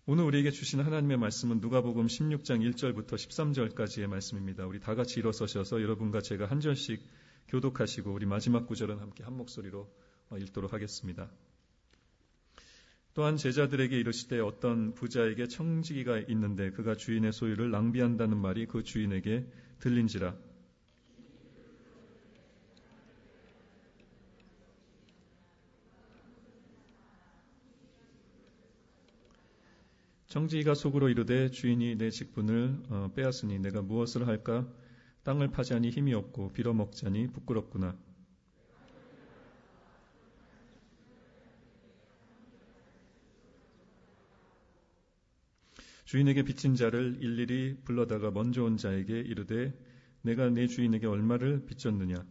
오늘 우리에게 주신 하나님의 말씀은 누가복음 16장 1절부터 13절까지의 말씀입니다. 우리 다 같이 일어서셔서 여러분과 제가 한 절씩 교독하시고 우리 마지막 구절은 함께 한 목소리로 읽도록 하겠습니다. 또한 제자들에게 이르시되 어떤 부자에게 청지기가 있는데 그가 주인의 소유를 낭비한다는 말이 그 주인에게 들린지라. 청지기가 속으로 이르되 주인이 내 직분을 빼앗으니 내가 무엇을 할까? 땅을 파자니 힘이 없고 빌어먹자니 부끄럽구나. 주인에게 빚진 자를 일일이 불러다가 먼저 온 자에게 이르되 내가 내 주인에게 얼마를 빚졌느냐?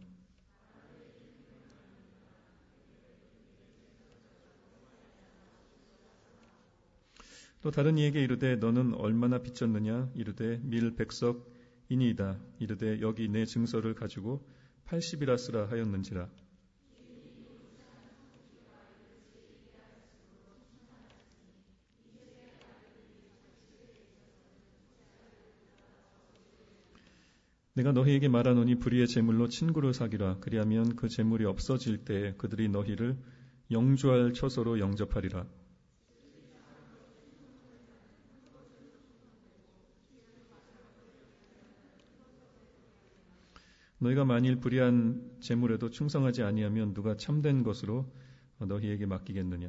또 다른 이에게 이르되 너는 얼마나 빚졌느냐? 이르되 밀 100석이니이다. 이르되 여기 내 증서를 가지고 80이라 쓰라 하였는지라. 내가 너희에게 말하노니 불의의 재물로 친구를 사귀라. 그리하면 그 재물이 없어질 때에 그들이 너희를 영주할 처소로 영접하리라. 너희가 만일 불의한 재물에도 충성하지 아니하면 누가 참된 것으로 너희에게 맡기겠느냐.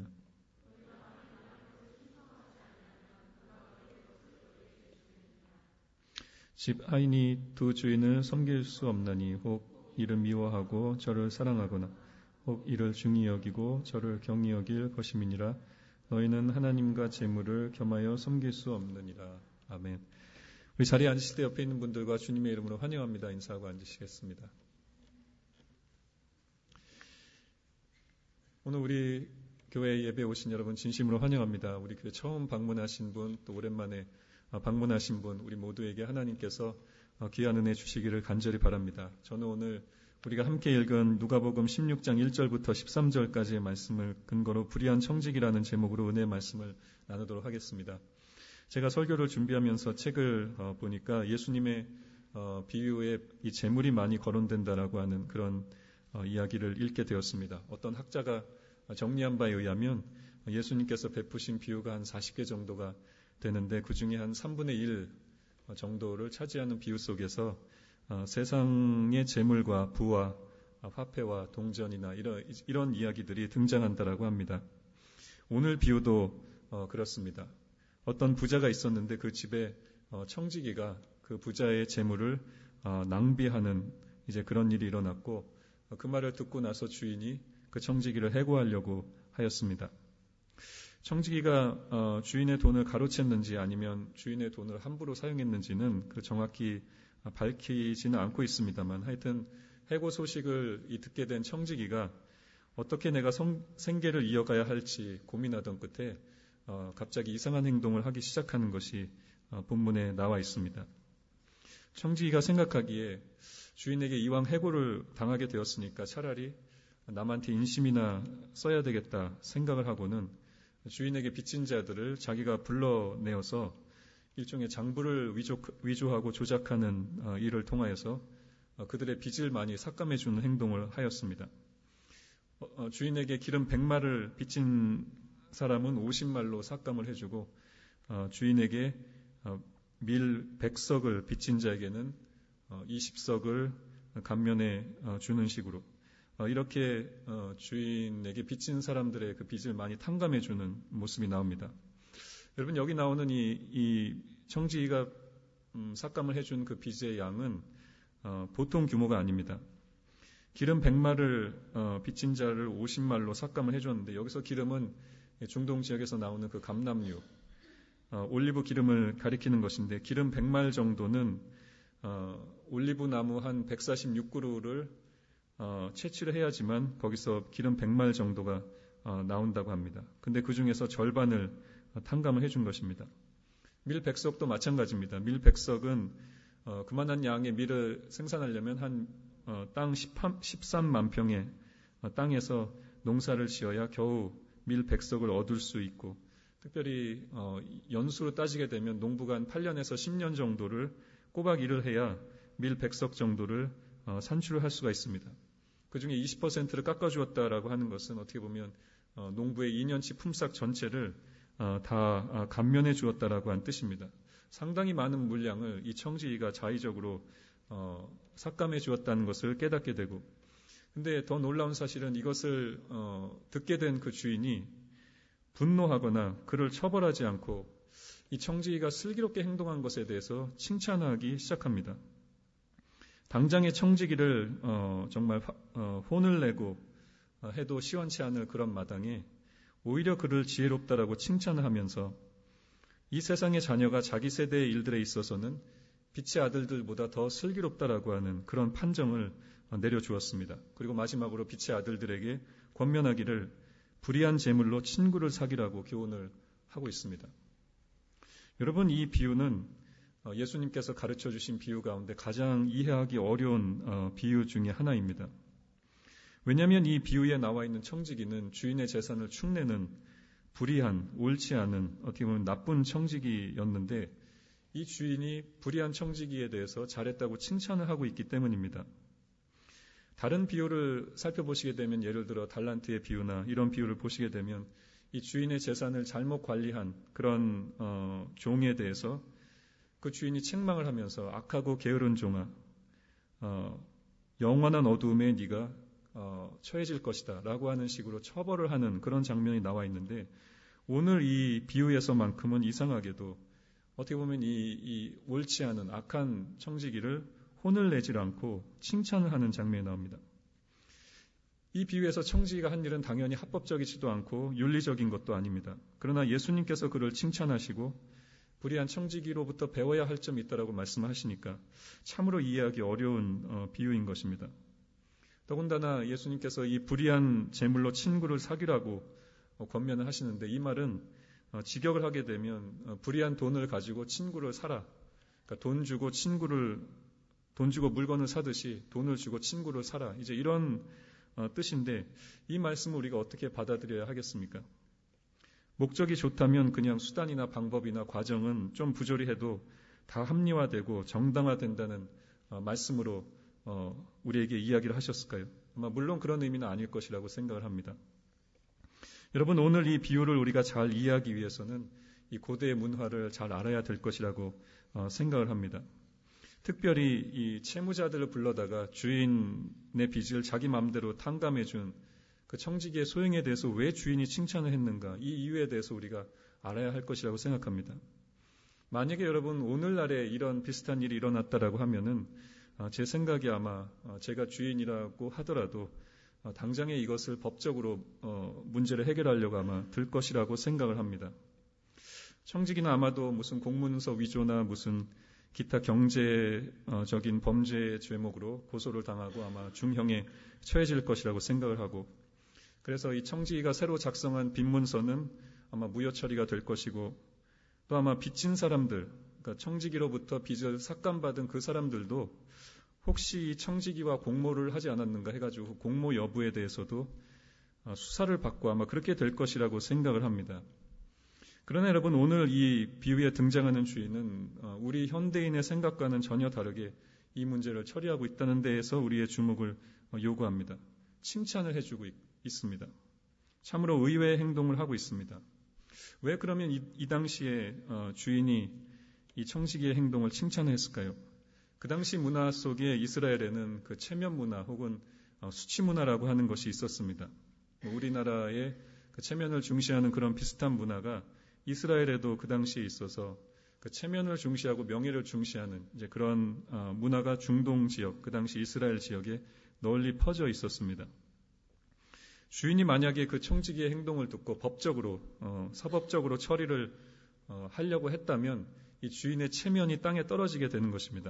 집 하인이 두 주인을 섬길 수 없나니 혹 이를 미워하고 저를 사랑하거나 혹 이를 중히 여기고 저를 경히 여길 것임이니라. 너희는 하나님과 재물을 겸하여 섬길 수 없느니라. 아멘. 우리 자리에 앉으실 때 옆에 있는 분들과 주님의 이름으로 환영합니다. 인사하고 앉으시겠습니다. 오늘 우리 교회 예배에 오신 여러분 진심으로 환영합니다. 우리 교회 처음 방문하신 분, 또 오랜만에 방문하신 분, 우리 모두에게 하나님께서 귀한 은혜 주시기를 간절히 바랍니다. 저는 오늘 우리가 함께 읽은 누가복음 16장 1절부터 13절까지의 말씀을 근거로 불의한 청지기라는 제목으로 은혜의 말씀을 나누도록 하겠습니다. 제가 설교를 준비하면서 책을 보니까 예수님의 비유에 이 재물이 많이 거론된다라고 하는 그런 이야기를 읽게 되었습니다. 어떤 학자가 정리한 바에 의하면 예수님께서 베푸신 비유가 한 40개 정도가 되는데 그 중에 한 3분의 1 정도를 차지하는 비유 속에서 세상의 재물과 부와 화폐와 동전이나 이런 이야기들이 등장한다라고 합니다. 오늘 비유도 그렇습니다. 어떤 부자가 있었는데 그 집에 청지기가 그 부자의 재물을 낭비하는 이제 그런 일이 일어났고 그 말을 듣고 나서 주인이 그 청지기를 해고하려고 하였습니다. 청지기가 주인의 돈을 가로챘는지 아니면 주인의 돈을 함부로 사용했는지는 정확히 밝히지는 않고 있습니다만 하여튼 해고 소식을 듣게 된 청지기가 어떻게 내가 생계를 이어가야 할지 고민하던 끝에 갑자기 이상한 행동을 하기 시작하는 것이 본문에 나와 있습니다. 청지기가 생각하기에 주인에게 이왕 해고를 당하게 되었으니까 차라리 남한테 인심이나 써야 되겠다 생각을 하고는 주인에게 빚진 자들을 자기가 불러내어서 일종의 장부를 위조하고 조작하는 일을 통하여서 그들의 빚을 많이 삭감해주는 행동을 하였습니다. 주인에게 기름 100마를 빚진 사람은 50말로 삭감을 해주고 주인에게 밀 100석을 빚진 자에게는 20석을 감면해 주는 식으로 이렇게 주인에게 빚진 사람들의 그 빚을 많이 탕감해 주는 모습이 나옵니다. 여러분 여기 나오는 이 청지기가 삭감을 해준 그 빚의 양은 보통 규모가 아닙니다. 기름 100마를 빚진 자를 50말로 삭감을 해줬는데 여기서 기름은 중동 지역에서 나오는 그 감람유, 올리브 기름을 가리키는 것인데 기름 100말 정도는 올리브 나무 한 146그루를 채취를 해야지만 거기서 기름 100말 정도가 나온다고 합니다. 근데 그 중에서 절반을 탕감을 해준 것입니다. 밀 100석도 마찬가지입니다. 밀 100석은 그만한 양의 밀을 생산하려면 한 땅 13만 평의 땅에서 농사를 지어야 겨우 밀 100석을 얻을 수 있고 특별히 연수로 따지게 되면 농부가 한 8년에서 10년 정도를 꼬박 일을 해야 밀 100석 정도를 산출을 할 수가 있습니다. 그중에 20%를 깎아주었다라고 하는 것은 어떻게 보면 농부의 2년치 품삯 전체를 다 감면해 주었다라고 한 뜻입니다. 상당히 많은 물량을 이 청지기가 자의적으로 삭감해 주었다는 것을 깨닫게 되고, 근데 더 놀라운 사실은 이것을 듣게 된 그 주인이 분노하거나 그를 처벌하지 않고 이 청지기가 슬기롭게 행동한 것에 대해서 칭찬하기 시작합니다. 당장의 청지기를 정말 혼을 내고 해도 시원치 않을 그런 마당에 오히려 그를 지혜롭다라고 칭찬을 하면서 이 세상의 자녀가 자기 세대의 일들에 있어서는 빛의 아들들보다 더 슬기롭다라고 하는 그런 판정을 내려주었습니다. 그리고 마지막으로 빛의 아들들에게 권면하기를 불의한 재물로 친구를 사귀라고 교훈을 하고 있습니다. 여러분, 이 비유는 예수님께서 가르쳐 주신 비유 가운데 가장 이해하기 어려운 비유 중에 하나입니다. 왜냐하면 이 비유에 나와 있는 청지기는 주인의 재산을 축내는 불의한, 옳지 않은, 어떻게 보면 나쁜 청지기였는데 이 주인이 불의한 청지기에 대해서 잘했다고 칭찬을 하고 있기 때문입니다. 다른 비유를 살펴보시게 되면 예를 들어 달란트의 비유나 이런 비유를 보시게 되면 이 주인의 재산을 잘못 관리한 그런 종에 대해서 그 주인이 책망을 하면서 악하고 게으른 종아, 영원한 어두움에 네가 처해질 것이다 라고 하는 식으로 처벌을 하는 그런 장면이 나와 있는데, 오늘 이 비유에서만큼은 이상하게도 어떻게 보면 이 옳지 않은 악한 청지기를 혼을 내질 않고 칭찬을 하는 장면이 나옵니다. 이 비유에서 청지기가 한 일은 당연히 합법적이지도 않고 윤리적인 것도 아닙니다. 그러나 예수님께서 그를 칭찬하시고 불의한 청지기로부터 배워야 할 점이 있다라고 말씀하시니까 참으로 이해하기 어려운 비유인 것입니다. 더군다나 예수님께서 이 불의한 재물로 친구를 사귀라고 권면을 하시는데, 이 말은 직역을 하게 되면 불의한 돈을 가지고 친구를 사라. 그러니까 돈 주고 물건을 사듯이 돈을 주고 친구를 사라. 이제 이런 뜻인데, 이 말씀을 우리가 어떻게 받아들여야 하겠습니까? 목적이 좋다면 그냥 수단이나 방법이나 과정은 좀 부조리 해도 다 합리화되고 정당화된다는 말씀으로 우리에게 이야기를 하셨을까요? 아마 물론 그런 의미는 아닐 것이라고 생각을 합니다. 여러분, 오늘 이 비유를 우리가 잘 이해하기 위해서는 이 고대의 문화를 잘 알아야 될 것이라고 생각을 합니다. 특별히 이 채무자들을 불러다가 주인의 빚을 자기 마음대로 탕감해준 그 청지기의 소행에 대해서 왜 주인이 칭찬을 했는가, 이 이유에 대해서 우리가 알아야 할 것이라고 생각합니다. 만약에 여러분 오늘날에 이런 비슷한 일이 일어났다라고 하면은 제 생각이 아마 제가 주인이라고 하더라도 당장에 이것을 법적으로 문제를 해결하려고 아마 들 것이라고 생각을 합니다. 청지기는 아마도 무슨 공문서 위조나 무슨 기타 경제적인 범죄 죄목으로 고소를 당하고 아마 중형에 처해질 것이라고 생각을 하고, 그래서 이 청지기가 새로 작성한 빈문서는 아마 무효 처리가 될 것이고, 또 아마 빚진 사람들, 그러니까 청지기로부터 빚을 삭감받은 그 사람들도 혹시 청지기와 공모를 하지 않았는가 해가지고 공모 여부에 대해서도 수사를 받고 아마 그렇게 될 것이라고 생각을 합니다. 그러나 여러분, 오늘 이 비유에 등장하는 주인은 우리 현대인의 생각과는 전혀 다르게 이 문제를 처리하고 있다는 데에서 우리의 주목을 요구합니다. 칭찬을 해주고 있습니다. 참으로 의외의 행동을 하고 있습니다. 왜 그러면 이 당시에 주인이 이 청지기의 행동을 칭찬했을까요? 그 당시 문화 속에 이스라엘에는 그 체면 문화 혹은 수치 문화라고 하는 것이 있었습니다. 우리나라의 그 체면을 중시하는 그런 비슷한 문화가 이스라엘에도 그 당시에 있어서 그 체면을 중시하고 명예를 중시하는 이제 그런 문화가 중동 지역, 그 당시 이스라엘 지역에 널리 퍼져 있었습니다. 주인이 만약에 그 청지기의 행동을 듣고 법적으로, 사법적으로 처리를 하려고 했다면 이 주인의 체면이 땅에 떨어지게 되는 것입니다.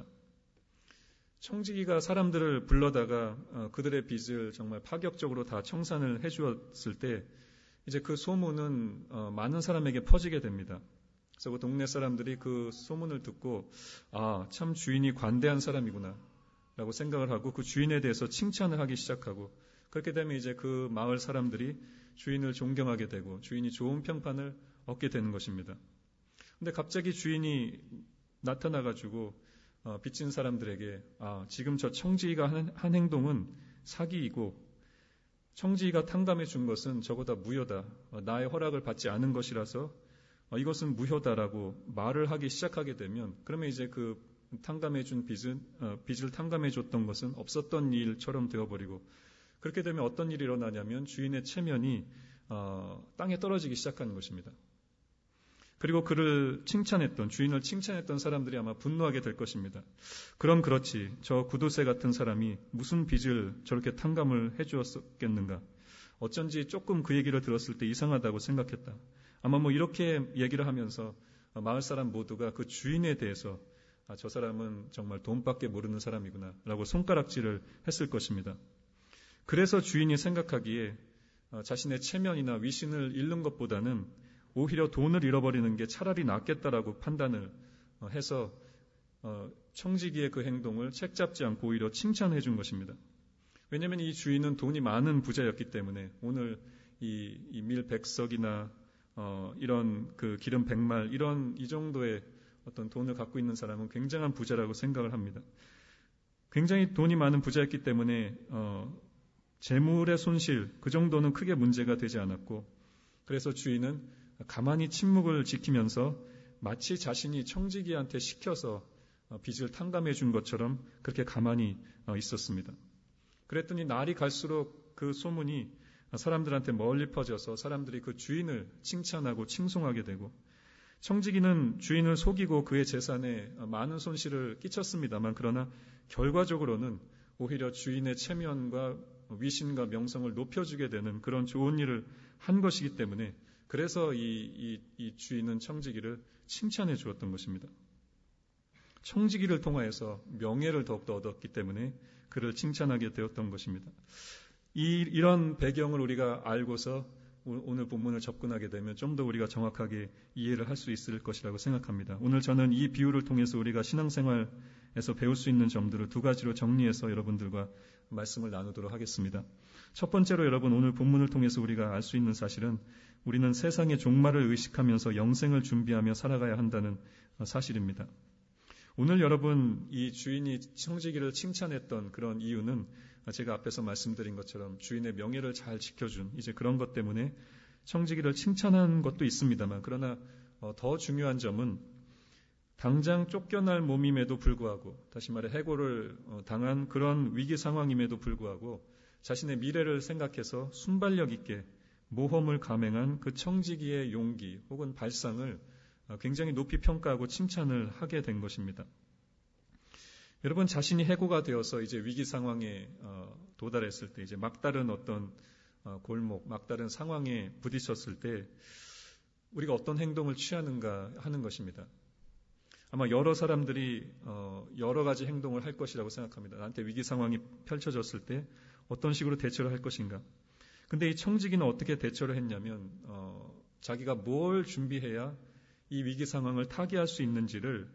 청지기가 사람들을 불러다가 그들의 빚을 정말 파격적으로 다 청산을 해주었을 때 이제 그 소문은 많은 사람에게 퍼지게 됩니다. 그래서 그 동네 사람들이 그 소문을 듣고 참 주인이 관대한 사람이구나 라고 생각을 하고 그 주인에 대해서 칭찬을 하기 시작하고, 그렇게 되면 이제 그 마을 사람들이 주인을 존경하게 되고 주인이 좋은 평판을 얻게 되는 것입니다. 근데 갑자기 주인이 나타나가지고 빚진 사람들에게 지금 저 청지기가 한 행동은 사기이고 청지기가 탕감해 준 것은 저보다 무효다. 나의 허락을 받지 않은 것이라서 이것은 무효다라고 말을 하기 시작하게 되면 그러면 이제 그 탕감해 준 빚을 탕감해 줬던 것은 없었던 일처럼 되어버리고 그렇게 되면 어떤 일이 일어나냐면 주인의 체면이 땅에 떨어지기 시작하는 것입니다. 그리고 그를 주인을 칭찬했던 사람들이 아마 분노하게 될 것입니다. 그럼 그렇지, 저 구두쇠 같은 사람이 무슨 빚을 저렇게 탕감을 해주었겠는가? 어쩐지 조금 그 얘기를 들었을 때 이상하다고 생각했다. 아마 이렇게 얘기를 하면서 마을 사람 모두가 그 주인에 대해서 저 사람은 정말 돈밖에 모르는 사람이구나 라고 손가락질을 했을 것입니다. 그래서 주인이 생각하기에 자신의 체면이나 위신을 잃는 것보다는 오히려 돈을 잃어버리는 게 차라리 낫겠다라고 판단을 해서 청지기의 그 행동을 책잡지 않고 오히려 칭찬해 준 것입니다. 왜냐하면 이 주인은 돈이 많은 부자였기 때문에 오늘 이 밀 100석이나 이런 그 기름 100말 이 정도의 어떤 돈을 갖고 있는 사람은 굉장한 부자라고 생각을 합니다. 굉장히 돈이 많은 부자였기 때문에 재물의 손실 그 정도는 크게 문제가 되지 않았고 그래서 주인은 가만히 침묵을 지키면서 마치 자신이 청지기한테 시켜서 빚을 탕감해 준 것처럼 그렇게 가만히 있었습니다. 그랬더니 날이 갈수록 그 소문이 사람들한테 멀리 퍼져서 사람들이 그 주인을 칭찬하고 칭송하게 되고 청지기는 주인을 속이고 그의 재산에 많은 손실을 끼쳤습니다만 그러나 결과적으로는 오히려 주인의 체면과 위신과 명성을 높여주게 되는 그런 좋은 일을 한 것이기 때문에 그래서 이 주인은 청지기를 칭찬해 주었던 것입니다. 청지기를 통하여서 명예를 더욱더 얻었기 때문에 그를 칭찬하게 되었던 것입니다. 이런 배경을 우리가 알고서 오늘 본문을 접근하게 되면 좀 더 우리가 정확하게 이해를 할 수 있을 것이라고 생각합니다. 오늘 저는 이 비유를 통해서 우리가 신앙생활에서 배울 수 있는 점들을 두 가지로 정리해서 여러분들과 말씀을 나누도록 하겠습니다. 첫 번째로 여러분 오늘 본문을 통해서 우리가 알 수 있는 사실은 우리는 세상의 종말을 의식하면서 영생을 준비하며 살아가야 한다는 사실입니다. 오늘 여러분 이 주인이 청지기를 칭찬했던 그런 이유는 제가 앞에서 말씀드린 것처럼 주인의 명예를 잘 지켜준 이제 그런 것 때문에 청지기를 칭찬한 것도 있습니다만 그러나 더 중요한 점은 당장 쫓겨날 몸임에도 불구하고 다시 말해 해고를 당한 그런 위기 상황임에도 불구하고 자신의 미래를 생각해서 순발력 있게 모험을 감행한 그 청지기의 용기 혹은 발상을 굉장히 높이 평가하고 칭찬을 하게 된 것입니다. 여러분 자신이 해고가 되어서 이제 위기 상황에 도달했을 때 이제 막다른 어떤 골목, 막다른 상황에 부딪혔을 때 우리가 어떤 행동을 취하는가 하는 것입니다. 아마 여러 사람들이 여러 가지 행동을 할 것이라고 생각합니다. 나한테 위기 상황이 펼쳐졌을 때 어떤 식으로 대처를 할 것인가. 근데 이 청지기는 어떻게 대처를 했냐면 자기가 뭘 준비해야 이 위기 상황을 타개할 수 있는지를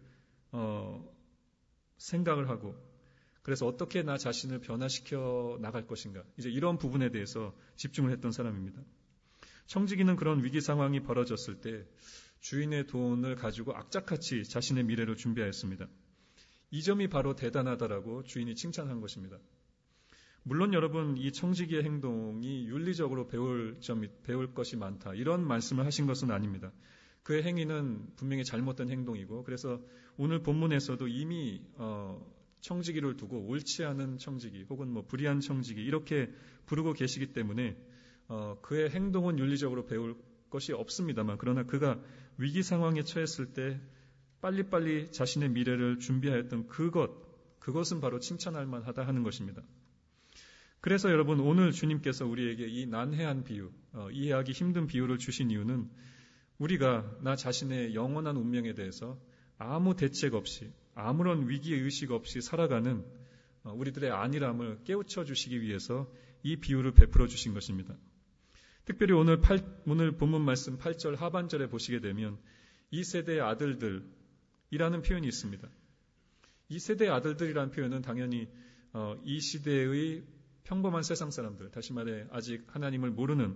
생각을 하고 그래서 어떻게 나 자신을 변화시켜 나갈 것인가 이제 이런 부분에 대해서 집중을 했던 사람입니다. 청지기는 그런 위기 상황이 벌어졌을 때 주인의 돈을 가지고 악착같이 자신의 미래를 준비하였습니다. 이 점이 바로 대단하다라고 주인이 칭찬한 것입니다. 물론 여러분 이 청지기의 행동이 윤리적으로 배울 것이 많다 이런 말씀을 하신 것은 아닙니다. 그의 행위는 분명히 잘못된 행동이고 그래서 오늘 본문에서도 이미 청지기를 두고 옳지 않은 청지기 혹은 불의한 청지기 이렇게 부르고 계시기 때문에 그의 행동은 윤리적으로 배울 것이 없습니다만 그러나 그가 위기 상황에 처했을 때 빨리빨리 자신의 미래를 준비하였던 그것은 바로 칭찬할 만하다 하는 것입니다. 그래서 여러분 오늘 주님께서 우리에게 이 난해한 비유, 이해하기 힘든 비유를 주신 이유는 우리가 나 자신의 영원한 운명에 대해서 아무 대책 없이 아무런 위기의식 없이 살아가는 우리들의 안일함을 깨우쳐 주시기 위해서 이 비유를 베풀어 주신 것입니다. 특별히 오늘 본문 말씀 8절 하반절에 보시게 되면 이 세대의 아들들이라는 표현이 있습니다. 이 세대의 아들들이라는 표현은 당연히 이 시대의 평범한 세상 사람들, 다시 말해 아직 하나님을 모르는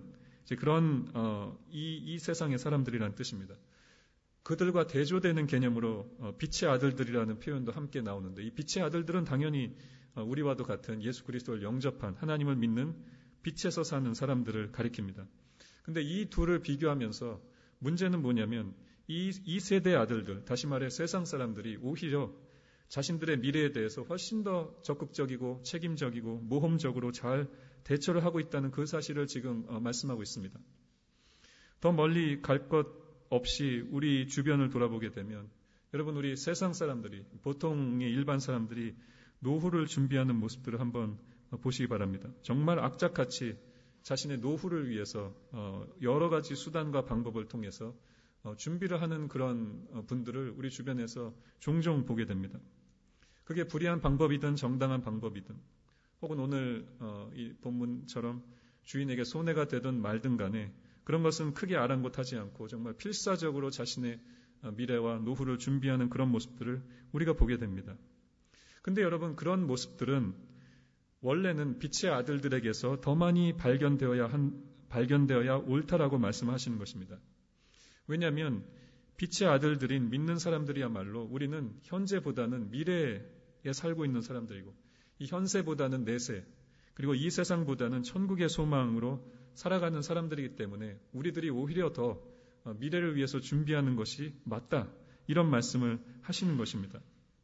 이제 그런 이 세상의 사람들이라는 뜻입니다. 그들과 대조되는 개념으로 빛의 아들들이라는 표현도 함께 나오는데 이 빛의 아들들은 당연히 우리와도 같은 예수 그리스도를 영접한 하나님을 믿는 빛에서 사는 사람들을 가리킵니다. 근데 이 둘을 비교하면서 문제는 뭐냐면 이 세대의 아들들, 다시 말해 세상 사람들이 오히려 자신들의 미래에 대해서 훨씬 더 적극적이고 책임적이고 모험적으로 잘 대처를 하고 있다는 그 사실을 지금 말씀하고 있습니다. 더 멀리 갈 것 없이 우리 주변을 돌아보게 되면 여러분 우리 세상 사람들이 보통의 일반 사람들이 노후를 준비하는 모습들을 한번 보시기 바랍니다. 정말 악착같이 자신의 노후를 위해서 여러 가지 수단과 방법을 통해서 준비를 하는 그런 분들을 우리 주변에서 종종 보게 됩니다. 그게 불의한 방법이든 정당한 방법이든 혹은 오늘 이 본문처럼 주인에게 손해가 되든 말든 간에 그런 것은 크게 아랑곳하지 않고 정말 필사적으로 자신의 미래와 노후를 준비하는 그런 모습들을 우리가 보게 됩니다. 근데 여러분 그런 모습들은 원래는 빛의 아들들에게서 더 많이 발견되어야 옳다라고 말씀하시는 것입니다. 왜냐하면 빛의 아들들인 믿는 사람들이야말로 우리는 현재보다는 미래에 살고 있는 사람들이고 이 현세보다는 내세 그리고 이 세상보다는 천국의 소망으로 살아가는 사람들이기 때문에 우리들이 오히려 더 미래를 위해서 준비하는 것이 맞다. 이런 말씀을 하시는 것입니다.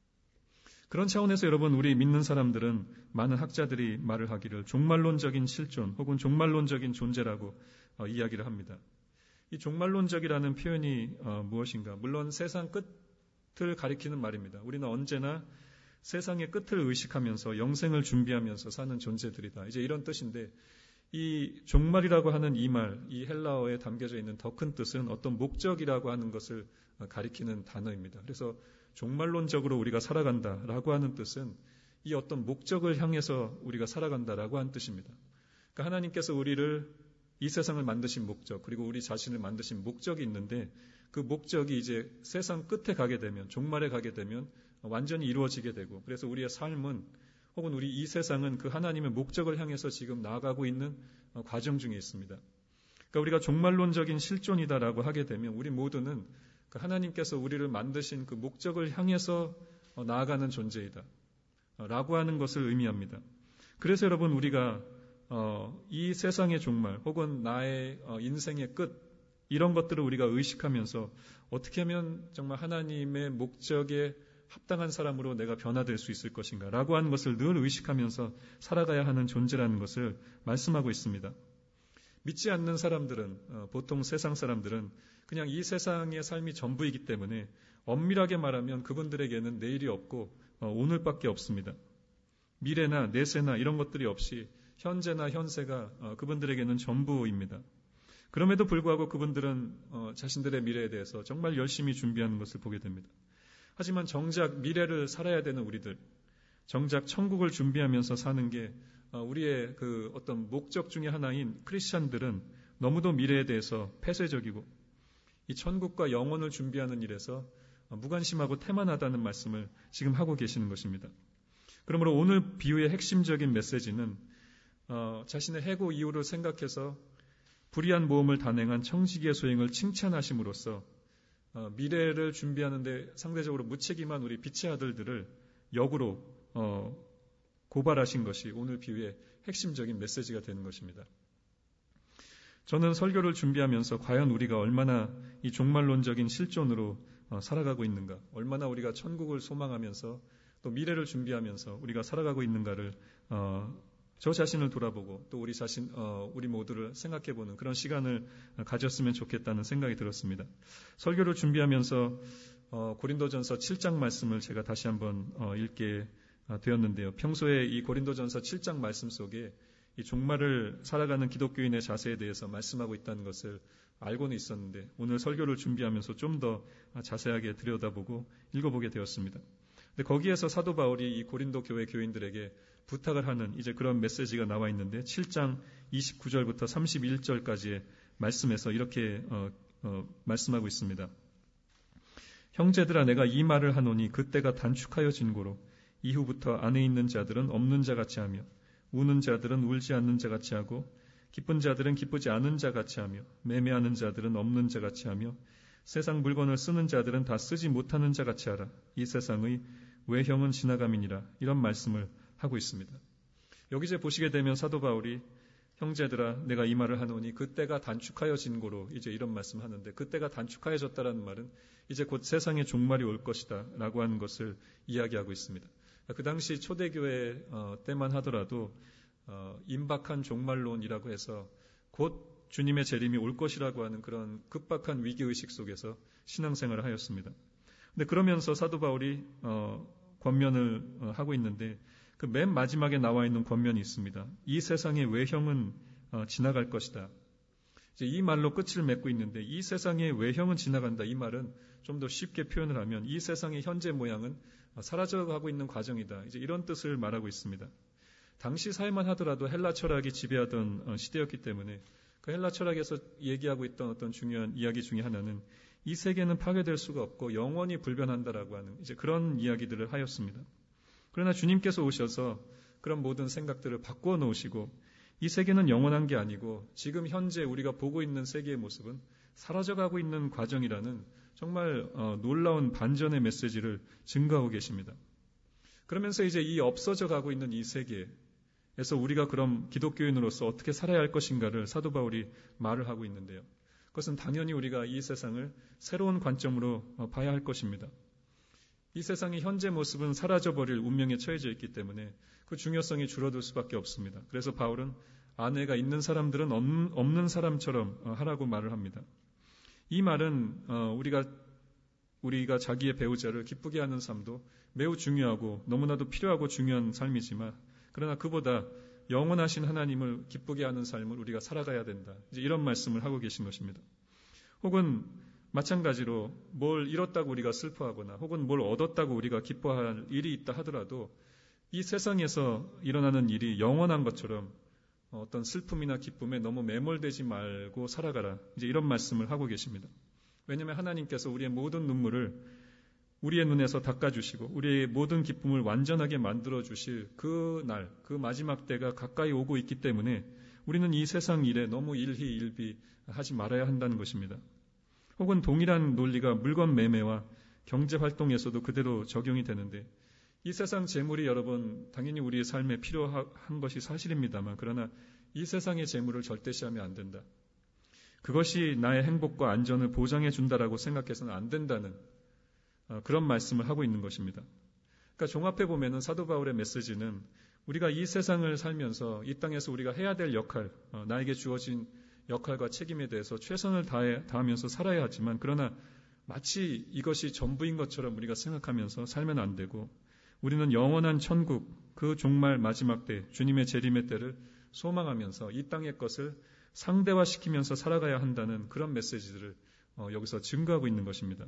그런 차원에서 여러분 우리 믿는 사람들은 많은 학자들이 말을 하기를 종말론적인 실존 혹은 종말론적인 존재라고 이야기를 합니다. 이 종말론적이라는 표현이 무엇인가? 물론 세상 끝을 가리키는 말입니다. 우리는 언제나 세상의 끝을 의식하면서 영생을 준비하면서 사는 존재들이다. 이제 이런 뜻인데 이 종말이라고 하는 이 말, 이 헬라어에 담겨져 있는 더 큰 뜻은 어떤 목적이라고 하는 것을 가리키는 단어입니다. 그래서 종말론적으로 우리가 살아간다라고 하는 뜻은 이 어떤 목적을 향해서 우리가 살아간다라고 하는 뜻입니다. 그러니까 하나님께서 우리를 이 세상을 만드신 목적, 그리고 우리 자신을 만드신 목적이 있는데 그 목적이 이제 세상 끝에 가게 되면, 종말에 가게 되면 완전히 이루어지게 되고 그래서 우리의 삶은 혹은 우리 이 세상은 그 하나님의 목적을 향해서 지금 나아가고 있는 과정 중에 있습니다. 그러니까 우리가 종말론적인 실존이다라고 하게 되면 우리 모두는 그 하나님께서 우리를 만드신 그 목적을 향해서 나아가는 존재이다 라고 하는 것을 의미합니다. 그래서 여러분 우리가 이 세상의 종말 혹은 나의 인생의 끝 이런 것들을 우리가 의식하면서 어떻게 하면 정말 하나님의 목적에 합당한 사람으로 내가 변화될 수 있을 것인가 라고 하는 것을 늘 의식하면서 살아가야 하는 존재라는 것을 말씀하고 있습니다. 믿지 않는 사람들은 보통 세상 사람들은 그냥 이 세상의 삶이 전부이기 때문에 엄밀하게 말하면 그분들에게는 내일이 없고 오늘밖에 없습니다. 미래나 내세나 이런 것들이 없이 현재나 현세가 그분들에게는 전부입니다. 그럼에도 불구하고 그분들은 자신들의 미래에 대해서 정말 열심히 준비하는 것을 보게 됩니다. 하지만 정작 미래를 살아야 되는 우리들, 정작 천국을 준비하면서 사는 게 우리의 그 어떤 목적 중에 하나인 크리스찬들은 너무도 미래에 대해서 폐쇄적이고 이 천국과 영혼을 준비하는 일에서 무관심하고 태만하다는 말씀을 지금 하고 계시는 것입니다. 그러므로 오늘 비유의 핵심적인 메시지는 자신의 해고 이후를 생각해서 불의한 모험을 단행한 청지기의 소행을 칭찬하심으로써 미래를 준비하는데 상대적으로 무책임한 우리 빛의 아들들을 역으로 고발하신 것이 오늘 비유의 핵심적인 메시지가 되는 것입니다. 저는 설교를 준비하면서 과연 우리가 얼마나 이 종말론적인 실존으로 살아가고 있는가, 얼마나 우리가 천국을 소망하면서 또 미래를 준비하면서 우리가 살아가고 있는가를 저 자신을 돌아보고 또 우리 모두를 생각해보는 그런 시간을 가졌으면 좋겠다는 생각이 들었습니다. 설교를 준비하면서 고린도전서 7장 말씀을 제가 다시 한번 읽게 되었는데요. 평소에 이 고린도전서 7장 말씀 속에 이 종말을 살아가는 기독교인의 자세에 대해서 말씀하고 있다는 것을 알고는 있었는데 오늘 설교를 준비하면서 좀 더 자세하게 들여다보고 읽어보게 되었습니다. 근데 거기에서 사도 바울이 이 고린도 교회 교인들에게 부탁을 하는 이제 그런 메시지가 나와 있는데 7장 29절부터 31절까지의 말씀에서 이렇게 말씀하고 있습니다. 형제들아 내가 이 말을 하노니 그때가 단축하여진 고로 이후부터 안에 있는 자들은 없는 자같이 하며 우는 자들은 울지 않는 자같이 하고 기쁜 자들은 기쁘지 않은 자 같이 하며 매매하는 자들은 없는 자 같이 하며 세상 물건을 쓰는 자들은 다 쓰지 못하는 자 같이 하라. 이 세상의 외형은 지나감이니라. 이런 말씀을 하고 있습니다. 여기서 보시게 되면 사도 바울이 형제들아 내가 이 말을 하노니 그때가 단축하여진 고로 이제 이런 말씀을 하는데 그때가 단축하여졌다라는 말은 이제 곧 세상의 종말이 올 것이다 라고 하는 것을 이야기하고 있습니다. 그 당시 초대교회 때만 하더라도 임박한 종말론이라고 해서 곧 주님의 재림이 올 것이라고 하는 그런 급박한 위기의식 속에서 신앙생활을 하였습니다. 근데 그러면서 사도 바울이 권면을 하고 있는데 그 맨 마지막에 나와 있는 권면이 있습니다. 이 세상의 외형은 지나갈 것이다. 이제 이 말로 끝을 맺고 있는데 이 세상의 외형은 지나간다. 이 말은 좀 더 쉽게 표현을 하면 이 세상의 현재 모양은 사라져가고 있는 과정이다. 이제 이런 뜻을 말하고 있습니다. 당시 사회만 하더라도 헬라 철학이 지배하던 시대였기 때문에 그 헬라 철학에서 얘기하고 있던 어떤 중요한 이야기 중에 하나는 이 세계는 파괴될 수가 없고 영원히 불변한다라고 하는 이제 그런 이야기들을 하였습니다. 그러나 주님께서 오셔서 그런 모든 생각들을 바꾸어 놓으시고 이 세계는 영원한 게 아니고 지금 현재 우리가 보고 있는 세계의 모습은 사라져가고 있는 과정이라는 정말 놀라운 반전의 메시지를 증거하고 계십니다. 그러면서 이제 이 없어져 가고 있는 이 세계에서 우리가 그럼 기독교인으로서 어떻게 살아야 할 것인가를 사도 바울이 말을 하고 있는데요. 그것은 당연히 우리가 이 세상을 새로운 관점으로 봐야 할 것입니다. 이 세상의 현재 모습은 사라져버릴 운명에 처해져 있기 때문에 그 중요성이 줄어들 수밖에 없습니다. 그래서 바울은 아내가 있는 사람들은 없는 사람처럼 하라고 말을 합니다. 이 말은 우리가 자기의 배우자를 기쁘게 하는 삶도 매우 중요하고 너무나도 필요하고 중요한 삶이지만 그러나 그보다 영원하신 하나님을 기쁘게 하는 삶을 우리가 살아가야 된다. 이제 이런 말씀을 하고 계신 것입니다. 혹은 마찬가지로 뭘 잃었다고 우리가 슬퍼하거나 혹은 뭘 얻었다고 우리가 기뻐할 일이 있다 하더라도 이 세상에서 일어나는 일이 영원한 것처럼 어떤 슬픔이나 기쁨에 너무 매몰되지 말고 살아가라. 이제 이런 말씀을 하고 계십니다. 왜냐하면 하나님께서 우리의 모든 눈물을 우리의 눈에서 닦아주시고 우리의 모든 기쁨을 완전하게 만들어주실 그 날, 그 마지막 때가 가까이 오고 있기 때문에 우리는 이 세상 일에 너무 일희일비하지 말아야 한다는 것입니다. 혹은 동일한 논리가 물건 매매와 경제 활동에서도 그대로 적용이 되는데 이 세상 재물이 여러분 당연히 우리의 삶에 필요한 것이 사실입니다만 그러나 이 세상의 재물을 절대시하면 안 된다. 그것이 나의 행복과 안전을 보장해 준다라고 생각해서는 안 된다는 그런 말씀을 하고 있는 것입니다. 그러니까 종합해 보면은 사도 바울의 메시지는 우리가 이 세상을 살면서 이 땅에서 우리가 해야 될 역할, 나에게 주어진 역할과 책임에 대해서 최선을 다하면서 살아야 하지만 그러나 마치 이것이 전부인 것처럼 우리가 생각하면서 살면 안 되고 우리는 영원한 천국, 그 종말 마지막 때, 주님의 재림의 때를 소망하면서 이 땅의 것을 상대화시키면서 살아가야 한다는 그런 메시지들을 여기서 증거하고 있는 것입니다.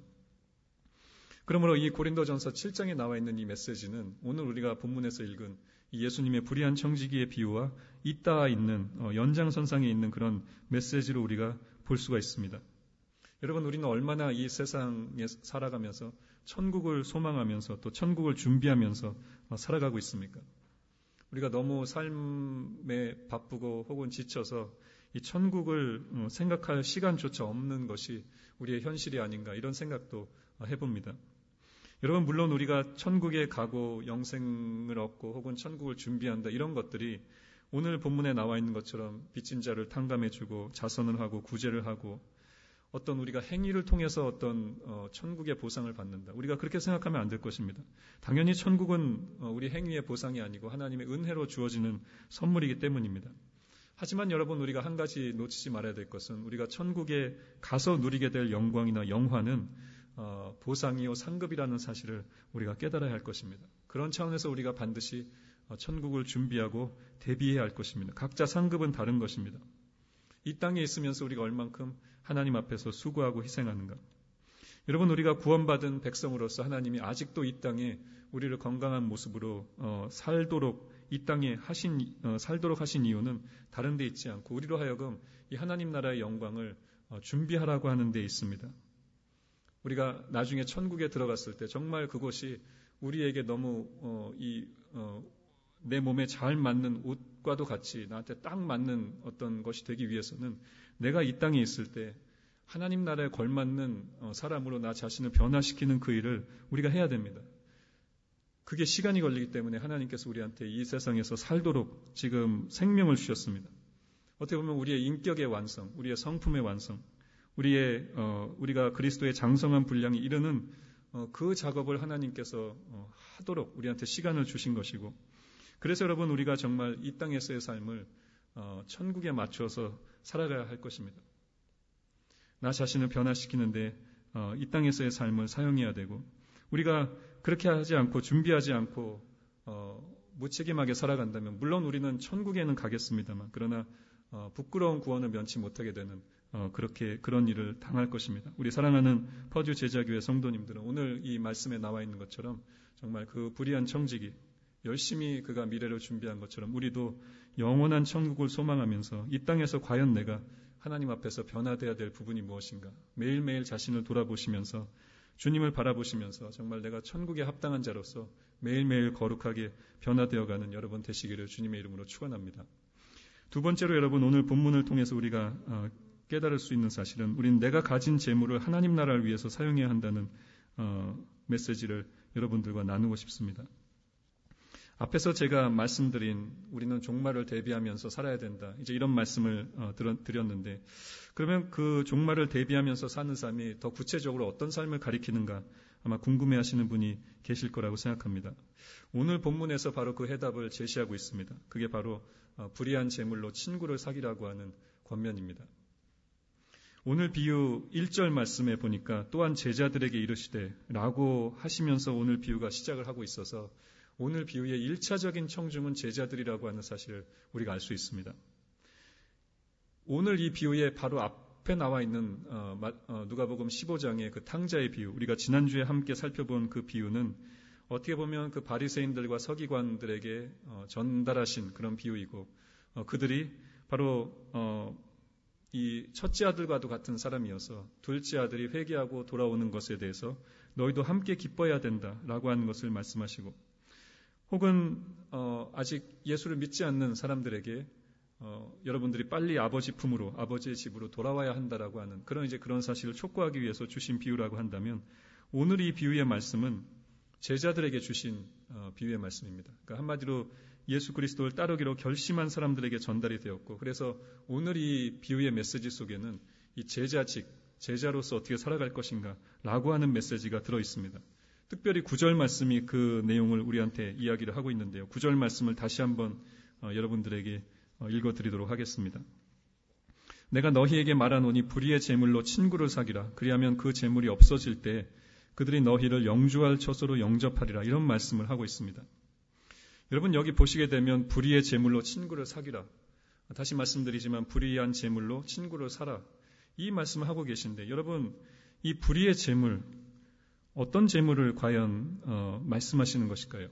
그러므로 이 고린도전서 7장에 나와 있는 이 메시지는 오늘 우리가 본문에서 읽은 이 예수님의 불의한 청지기의 비유와 잇따라 있는 연장선상에 있는 그런 메시지로 우리가 볼 수가 있습니다. 여러분 우리는 얼마나 이 세상에 살아가면서 천국을 소망하면서 또 천국을 준비하면서 살아가고 있습니까? 우리가 너무 삶에 바쁘고 혹은 지쳐서 이 천국을 생각할 시간조차 없는 것이 우리의 현실이 아닌가 이런 생각도 해봅니다. 여러분 물론 우리가 천국에 가고 영생을 얻고 혹은 천국을 준비한다 이런 것들이 오늘 본문에 나와 있는 것처럼 빚진 자를 탕감해주고 자선을 하고 구제를 하고 어떤 우리가 행위를 통해서 어떤 천국의 보상을 받는다. 우리가 그렇게 생각하면 안 될 것입니다. 당연히 천국은 우리 행위의 보상이 아니고 하나님의 은혜로 주어지는 선물이기 때문입니다. 하지만 여러분 우리가 한 가지 놓치지 말아야 될 것은 우리가 천국에 가서 누리게 될 영광이나 영화는 보상이요 상급이라는 사실을 우리가 깨달아야 할 것입니다. 그런 차원에서 우리가 반드시 천국을 준비하고 대비해야 할 것입니다. 각자 상급은 다른 것입니다. 이 땅에 있으면서 우리가 얼만큼 하나님 앞에서 수고하고 희생하는가. 여러분 우리가 구원받은 백성으로서 하나님이 아직도 이 땅에 우리를 건강한 모습으로 살도록 이 땅에 살도록 하신 이유는 다른 데 있지 않고 우리로 하여금 이 하나님 나라의 영광을 준비하라고 하는 데 있습니다. 우리가 나중에 천국에 들어갔을 때 정말 그곳이 우리에게 너무 내 몸에 잘 맞는 옷 빛과도 같이 나한테 딱 맞는 어떤 것이 되기 위해서는 내가 이 땅에 있을 때 하나님 나라에 걸맞는 사람으로 나 자신을 변화시키는 그 일을 우리가 해야 됩니다. 그게 시간이 걸리기 때문에 하나님께서 우리한테 이 세상에서 살도록 지금 생명을 주셨습니다. 어떻게 보면 우리의 인격의 완성, 우리의 성품의 완성, 우리가 그리스도의 장성한 분량이 이르는 그 작업을 하나님께서 하도록 우리한테 시간을 주신 것이고, 그래서 여러분 우리가 정말 이 땅에서의 삶을 천국에 맞춰서 살아가야 할 것입니다. 나 자신을 변화시키는데 이 땅에서의 삶을 사용해야 되고, 우리가 그렇게 하지 않고 준비하지 않고 무책임하게 살아간다면 물론 우리는 천국에는 가겠습니다만, 그러나 부끄러운 구원을 면치 못하게 되는 그런 일을 당할 것입니다. 우리 사랑하는 퍼주 제자교회 성도님들은 오늘 이 말씀에 나와 있는 것처럼 정말 그 불의한 청지기 열심히 그가 미래를 준비한 것처럼 우리도 영원한 천국을 소망하면서 이 땅에서 과연 내가 하나님 앞에서 변화되어야 될 부분이 무엇인가, 매일매일 자신을 돌아보시면서 주님을 바라보시면서 정말 내가 천국에 합당한 자로서 매일매일 거룩하게 변화되어가는 여러분 되시기를 주님의 이름으로 축원합니다. 두 번째로 여러분, 오늘 본문을 통해서 우리가 깨달을 수 있는 사실은 우리는 내가 가진 재물을 하나님 나라를 위해서 사용해야 한다는 메시지를 여러분들과 나누고 싶습니다. 앞에서 제가 말씀드린 우리는 종말을 대비하면서 살아야 된다, 이제 이런 말씀을 드렸는데, 그러면 그 종말을 대비하면서 사는 삶이 더 구체적으로 어떤 삶을 가리키는가 아마 궁금해하시는 분이 계실 거라고 생각합니다. 오늘 본문에서 바로 그 해답을 제시하고 있습니다. 그게 바로 불의한 재물로 친구를 사귀라고 하는 권면입니다. 오늘 비유 1절 말씀에 보니까 또한 제자들에게 이르시되 라고 하시면서 오늘 비유가 시작을 하고 있어서 오늘 비유의 1차적인 청중은 제자들이라고 하는 사실을 우리가 알 수 있습니다. 오늘 이 비유의 바로 앞에 나와 있는 누가복음 15장의 그 탕자의 비유, 우리가 지난주에 함께 살펴본 그 비유는 어떻게 보면 그 바리새인들과 서기관들에게 전달하신 그런 비유이고, 그들이 바로 이 첫째 아들과도 같은 사람이어서 둘째 아들이 회개하고 돌아오는 것에 대해서 너희도 함께 기뻐해야 된다라고 하는 것을 말씀하시고, 혹은 아직 예수를 믿지 않는 사람들에게 여러분들이 빨리 아버지 품으로, 아버지의 집으로 돌아와야 한다라고 하는 그런 사실을 촉구하기 위해서 주신 비유라고 한다면, 오늘 이 비유의 말씀은 제자들에게 주신 비유의 말씀입니다. 그러니까 한마디로 예수 그리스도를 따르기로 결심한 사람들에게 전달이 되었고, 그래서 오늘 이 비유의 메시지 속에는 이 제자로서 어떻게 살아갈 것인가 라고 하는 메시지가 들어 있습니다. 특별히 9절 말씀이 그 내용을 우리한테 이야기를 하고 있는데요. 9절 말씀을 다시 한번 여러분들에게 읽어드리도록 하겠습니다. 내가 너희에게 말하노니 불의의 재물로 친구를 사귀라. 그리하면 그 재물이 없어질 때 그들이 너희를 영주할 처소로 영접하리라. 이런 말씀을 하고 있습니다. 여러분, 여기 보시게 되면 불의의 재물로 친구를 사귀라. 다시 말씀드리지만 불의한 재물로 친구를 사라. 이 말씀을 하고 계신데, 여러분, 이 불의의 재물, 어떤 재물을 과연 말씀하시는 것일까요?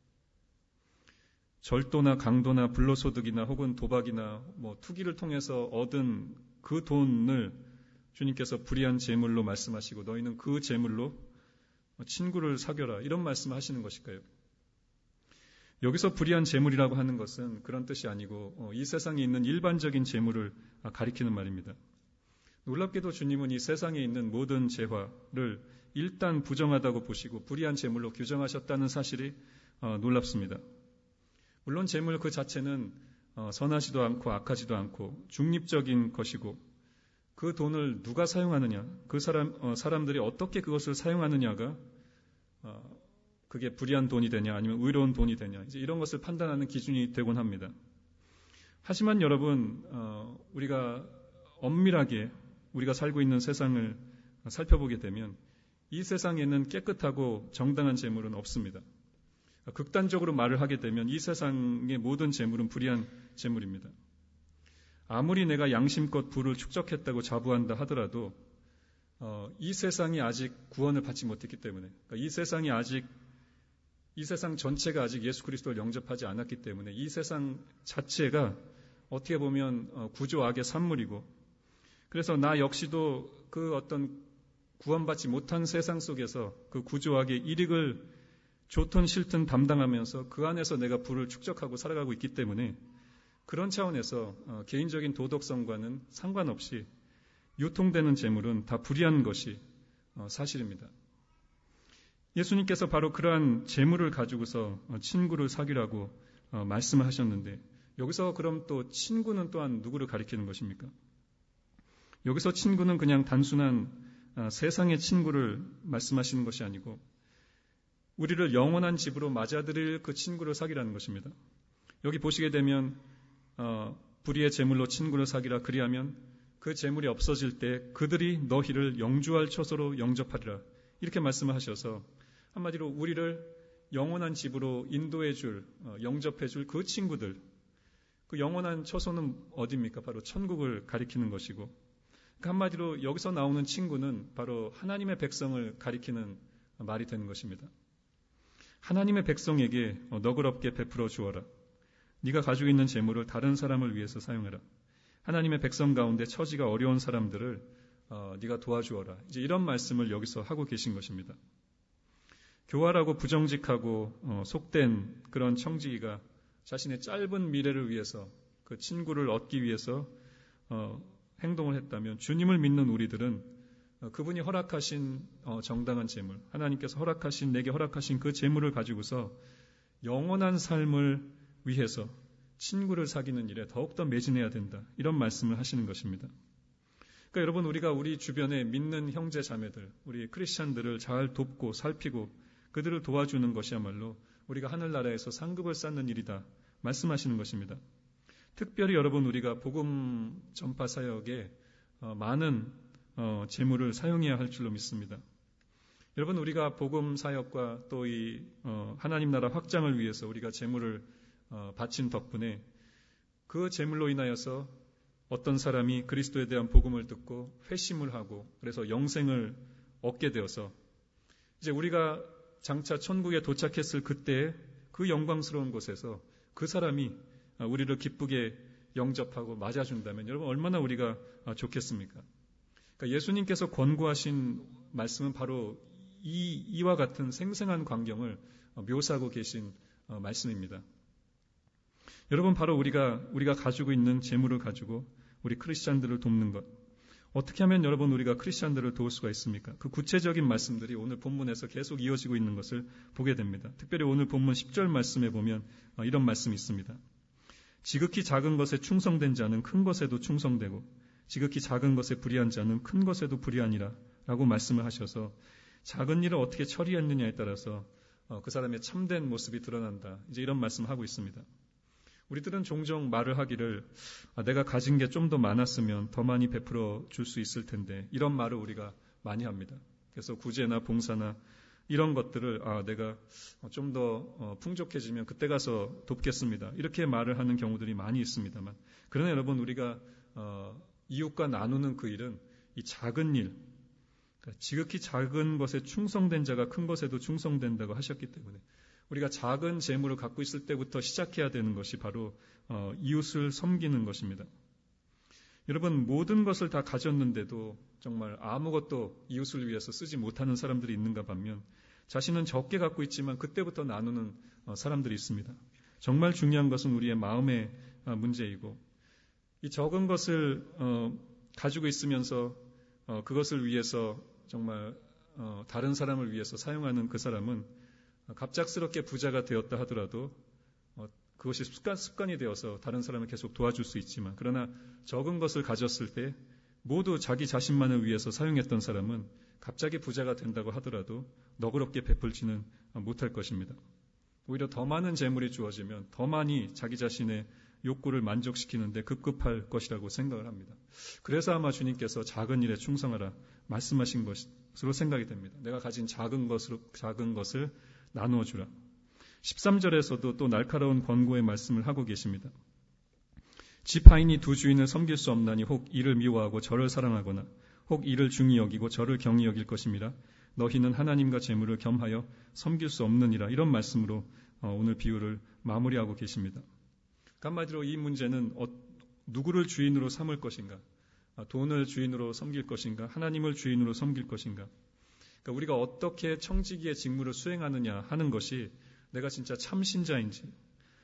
절도나 강도나 불로소득이나 혹은 도박이나 투기를 통해서 얻은 그 돈을 주님께서 불의한 재물로 말씀하시고 너희는 그 재물로 친구를 사귀어라, 이런 말씀을 하시는 것일까요? 여기서 불의한 재물이라고 하는 것은 그런 뜻이 아니고 이 세상에 있는 일반적인 재물을 가리키는 말입니다. 놀랍게도 주님은 이 세상에 있는 모든 재화를 일단 부정하다고 보시고 불의한 재물로 규정하셨다는 사실이 놀랍습니다. 물론 재물 그 자체는 선하지도 않고 악하지도 않고 중립적인 것이고, 그 돈을 누가 사용하느냐, 그 사람들이 어떻게 그것을 사용하느냐가 그게 불의한 돈이 되냐 아니면 의로운 돈이 되냐, 이제 이런 것을 판단하는 기준이 되곤 합니다. 하지만 여러분, 우리가 엄밀하게 우리가 살고 있는 세상을 살펴보게 되면 이 세상에는 깨끗하고 정당한 재물은 없습니다. 극단적으로 말을 하게 되면 이 세상의 모든 재물은 불의한 재물입니다. 아무리 내가 양심껏 부를 축적했다고 자부한다 하더라도 이 세상이 아직 구원을 받지 못했기 때문에, 그러니까 이 세상 전체가 아직 예수 그리스도를 영접하지 않았기 때문에 이 세상 자체가 어떻게 보면 구조악의 산물이고, 그래서 나 역시도 그 어떤 구원받지 못한 세상 속에서 그 구조악의 일익을 좋든 싫든 담당하면서 그 안에서 내가 부를 축적하고 살아가고 있기 때문에 그런 차원에서 개인적인 도덕성과는 상관없이 유통되는 재물은 다 불의한 것이 사실입니다. 예수님께서 바로 그러한 재물을 가지고서 친구를 사귀라고 말씀을 하셨는데 여기서 그럼 또 친구는 또한 누구를 가리키는 것입니까? 여기서 친구는 그냥 단순한 세상의 친구를 말씀하시는 것이 아니고 우리를 영원한 집으로 맞아들일 그 친구를 사귀라는 것입니다. 여기 보시게 되면 불의의 재물로 친구를 사귀라 그리하면 그 재물이 없어질 때 그들이 너희를 영주할 처소로 영접하리라 이렇게 말씀을 하셔서 한마디로 우리를 영원한 집으로 인도해 줄 영접해 줄 그 친구들 그 영원한 처소는 어디입니까? 바로 천국을 가리키는 것이고 한마디로 여기서 나오는 친구는 바로 하나님의 백성을 가리키는 말이 되는 것입니다. 하나님의 백성에게 너그럽게 베풀어 주어라. 네가 가지고 있는 재물을 다른 사람을 위해서 사용해라. 하나님의 백성 가운데 처지가 어려운 사람들을 네가 도와주어라. 이제 이런 말씀을 여기서 하고 계신 것입니다. 교활하고 부정직하고 속된 그런 청지기가 자신의 짧은 미래를 위해서 그 친구를 얻기 위해서 행동을 했다면 주님을 믿는 우리들은 그분이 허락하신 정당한 재물, 하나님께서 내게 허락하신 그 재물을 가지고서 영원한 삶을 위해서 친구를 사귀는 일에 더욱더 매진해야 된다. 이런 말씀을 하시는 것입니다. 그러니까 여러분 우리가 우리 주변에 믿는 형제 자매들, 우리 크리스찬들을 잘 돕고 살피고 그들을 도와주는 것이야말로 우리가 하늘나라에서 상급을 쌓는 일이다. 말씀하시는 것입니다. 특별히 여러분 우리가 복음 전파 사역에 많은 재물을 사용해야 할 줄로 믿습니다. 여러분 우리가 복음 사역과 또 이 하나님 나라 확장을 위해서 우리가 재물을 바친 덕분에 그 재물로 인하여서 어떤 사람이 그리스도에 대한 복음을 듣고 회심을 하고 그래서 영생을 얻게 되어서 이제 우리가 장차 천국에 도착했을 그때 그 영광스러운 곳에서 그 사람이 우리를 기쁘게 영접하고 맞아준다면 여러분 얼마나 우리가 좋겠습니까? 그러니까 예수님께서 권고하신 말씀은 바로 이와 같은 생생한 광경을 묘사하고 계신 말씀입니다. 여러분 바로 우리가 가지고 있는 재물을 가지고 우리 크리스찬들을 돕는 것 어떻게 하면 여러분 우리가 크리스찬들을 도울 수가 있습니까? 그 구체적인 말씀들이 오늘 본문에서 계속 이어지고 있는 것을 보게 됩니다. 특별히 오늘 본문 10절 말씀에 보면 이런 말씀이 있습니다. 지극히 작은 것에 충성된 자는 큰 것에도 충성되고 지극히 작은 것에 불의한 자는 큰 것에도 불의하니라 라고 말씀을 하셔서 작은 일을 어떻게 처리했느냐에 따라서 그 사람의 참된 모습이 드러난다. 이제 이런 말씀을 하고 있습니다. 우리들은 종종 말을 하기를 내가 가진 게 좀 더 많았으면 더 많이 베풀어 줄 수 있을 텐데 이런 말을 우리가 많이 합니다. 그래서 구제나 봉사나 이런 것들을 내가 좀 더 풍족해지면 그때 가서 돕겠습니다. 이렇게 말을 하는 경우들이 많이 있습니다만 그러나 여러분 우리가 이웃과 나누는 그 일은 이 작은 일 그러니까 지극히 작은 것에 충성된 자가 큰 것에도 충성된다고 하셨기 때문에 우리가 작은 재물을 갖고 있을 때부터 시작해야 되는 것이 바로 이웃을 섬기는 것입니다. 여러분 모든 것을 다 가졌는데도 정말 아무것도 이웃을 위해서 쓰지 못하는 사람들이 있는가 반면 자신은 적게 갖고 있지만 그때부터 나누는 사람들이 있습니다. 정말 중요한 것은 우리의 마음의 문제이고 이 적은 것을 가지고 있으면서 그것을 위해서 정말 다른 사람을 위해서 사용하는 그 사람은 갑작스럽게 부자가 되었다 하더라도 그것이 습관이 되어서 다른 사람을 계속 도와줄 수 있지만 그러나 적은 것을 가졌을 때 모두 자기 자신만을 위해서 사용했던 사람은 갑자기 부자가 된다고 하더라도 너그럽게 베풀지는 못할 것입니다. 오히려 더 많은 재물이 주어지면 더 많이 자기 자신의 욕구를 만족시키는데 급급할 것이라고 생각을 합니다. 그래서 아마 주님께서 작은 일에 충성하라 말씀하신 것으로 생각이 됩니다. 내가 가진 작은 것을 나누어 주라. 13절에서도 또 날카로운 권고의 말씀을 하고 계십니다. 지파인이 두 주인을 섬길 수 없나니 혹 이를 미워하고 저를 사랑하거나 혹 이를 중히 여기고 저를 경히 여길 것임이라. 너희는 하나님과 재물을 겸하여 섬길 수 없느니라. 이런 말씀으로 오늘 비유를 마무리하고 계십니다. 한마디로 이 문제는 누구를 주인으로 삼을 것인가? 돈을 주인으로 섬길 것인가? 하나님을 주인으로 섬길 것인가? 그러니까 우리가 어떻게 청지기의 직무를 수행하느냐 하는 것이 내가 진짜 참 신자인지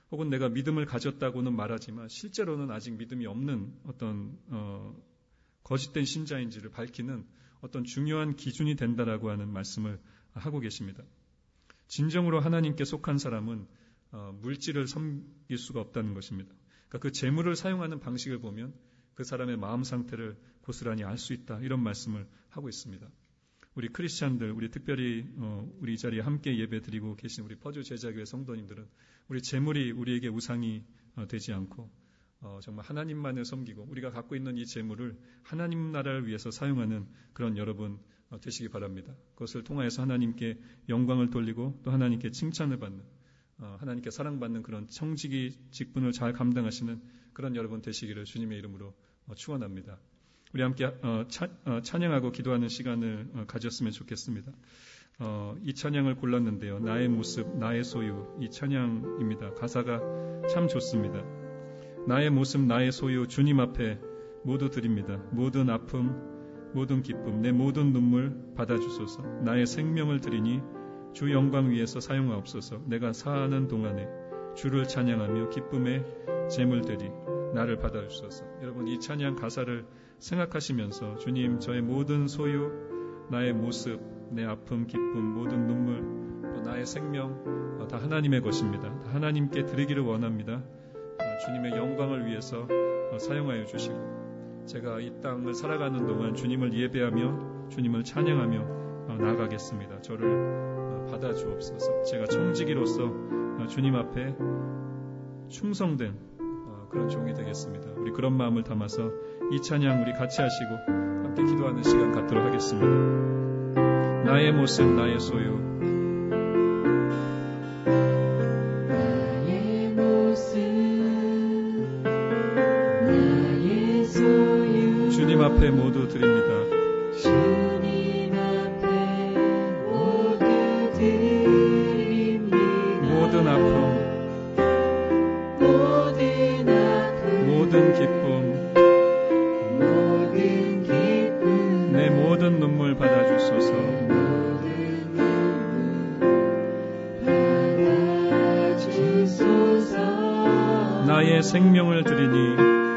혹은 내가 믿음을 가졌다고는 말하지만 실제로는 아직 믿음이 없는 어떤 거짓된 신자인지를 밝히는 어떤 중요한 기준이 된다라고 하는 말씀을 하고 계십니다. 진정으로 하나님께 속한 사람은 물질을 섬길 수가 없다는 것입니다. 그러니까 그 재물을 사용하는 방식을 보면 그 사람의 마음 상태를 고스란히 알 수 있다, 이런 말씀을 하고 있습니다. 우리 크리스찬들, 우리 특별히 우리 이 자리에 함께 예배드리고 계신 우리 퍼주 제자교회 성도님들은 우리 재물이 우리에게 우상이 되지 않고 정말 하나님만을 섬기고 우리가 갖고 있는 이 재물을 하나님 나라를 위해서 사용하는 그런 여러분 되시기 바랍니다. 그것을 통하여서 하나님께 영광을 돌리고 또 하나님께 칭찬을 받는, 하나님께 사랑받는 그런 청지기 직분을 잘 감당하시는 그런 여러분 되시기를 주님의 이름으로 축원합니다. 우리 함께 찬양하고 기도하는 시간을 가졌으면 좋겠습니다. 이 찬양을 골랐는데요. 나의 모습, 나의 소유, 이 찬양입니다. 가사가 참 좋습니다. 나의 모습, 나의 소유, 주님 앞에 모두 드립니다. 모든 아픔, 모든 기쁨, 내 모든 눈물 받아주소서. 나의 생명을 드리니 주 영광 위에서 사용하옵소서. 내가 사는 동안에 주를 찬양하며 기쁨의 재물 드리 나를 받아주소서. 여러분, 이 찬양 가사를 생각하시면서 주님, 저의 모든 소유, 나의 모습, 내 아픔, 기쁨, 모든 눈물, 또 나의 생명 다 하나님의 것입니다. 다 하나님께 드리기를 원합니다. 주님의 영광을 위해서 사용하여 주시고 제가 이 땅을 살아가는 동안 주님을 예배하며 주님을 찬양하며 나아가겠습니다. 저를 받아주옵소서. 제가 청지기로서 주님 앞에 충성된 그런 종이 되겠습니다. 우리 그런 마음을 담아서 이 찬양 우리 같이 하시고 함께 기도하는 시간 갖도록 하겠습니다. 나의 모습, 나의 소유, 나의 모습, 나의 소유, 주님 앞에 모두 드립니다. 주님 앞에 모두 드립니다. 모든 아픔, 모든 기쁨, 내 모든 눈물 받아주소서. 나의 생명을 드리니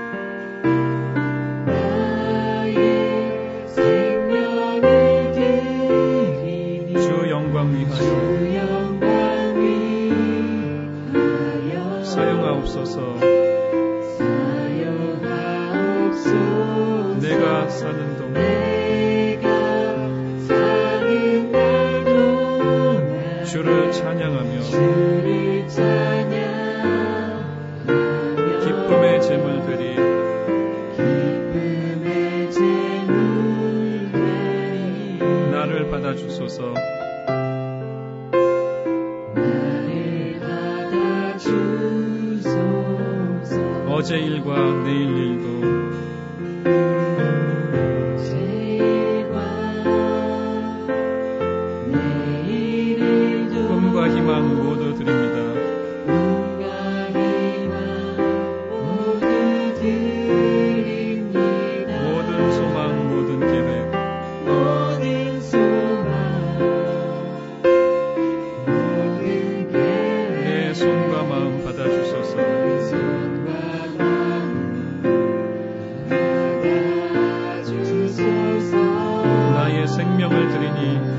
주 영광 위하여 사용하옵소서. 내가 사는 동안 주를 찬양하며 기쁨의 재물 드리 나를 받아주소서. 어제 일과 내일 일도 꿈과 희망 모두 드립니다. 모든 소망, 모든 계획, 내 손과 마음 받아주소서. 나의 생명을 드리니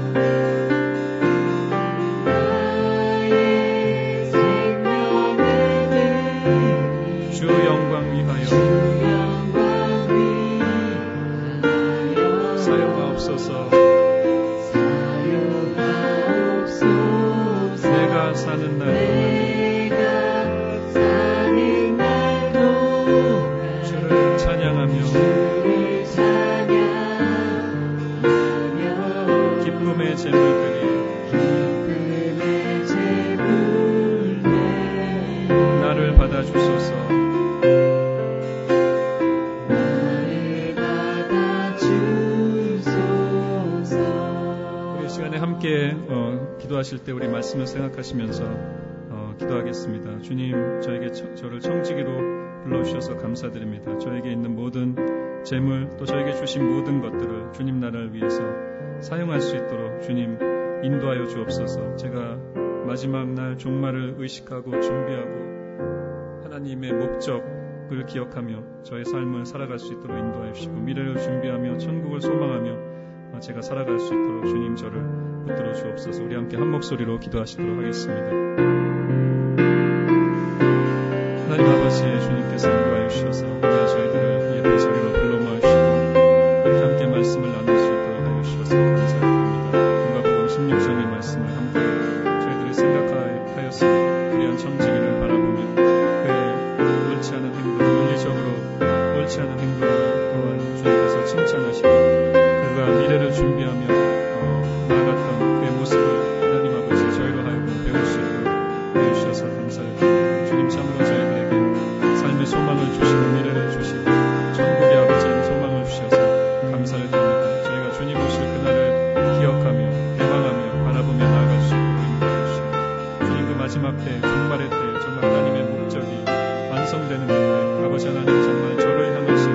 주 영광 위하여 사용하옵소서. 내가 사는 날 동안에 주를 찬양하며 기쁨의 재물 드리 나를 받아주소서. 우리 시간에 함께 기도하실 때 우리 말씀을 생각하시면서 기도하겠습니다. 주님, 저를 청지기로 불러주셔서 감사드립니다. 저에게 있는 모든 재물 또 저에게 주신 모든 것들을 주님 나라를 위해서 사용할 수 있도록 주님 인도하여 주옵소서. 제가 마지막 날 종말을 의식하고 준비하고 하나님의 목적을 기억하며 저의 삶을 살아갈 수 있도록 인도하여 주시고 미래를 준비하며 천국을 소망하며 제가 살아갈 수 있도록 주님 저를 붙들어 주옵소서. 우리 함께 한 목소리로 기도하시도록 하겠습니다. 하나님 아버지 주님께서 인도하여 주셔서 오늘 저희들을 예배 자리로 불러 모아주시고 이렇게 함께 말씀을 나눌 수 있도록 하여 주셔서 감사드립니다. 누가복음 16장의 말씀을 함께 저희들이 생각하였으니 그리한 청지기를 바라보며 그의 옳지 않은 행동, 윤리적으로 옳지 않은 행동을 또한 주님께서 칭찬하시고 그가 미래를 준비하며 나아갔던 그의 모습을 하나님 아버지 저희로 하여금 배울 수 있도록 해주셔서 감사드립니다. 주님 참으로 저희들에게 삶의 소망을 주시고 미래를 주시고 천국의 아버지의 소망을 주셔서 감사를 드립니다. 저희가 주님 오실 그날을 기억하며 대망하며 바라보며 나아갈 수 있도록 인도해 주시고 주님 그 마지막 때 종말의 때 정말 하나님의 목적이 완성되는 그때 아버지 하나님 정말 저를 향하신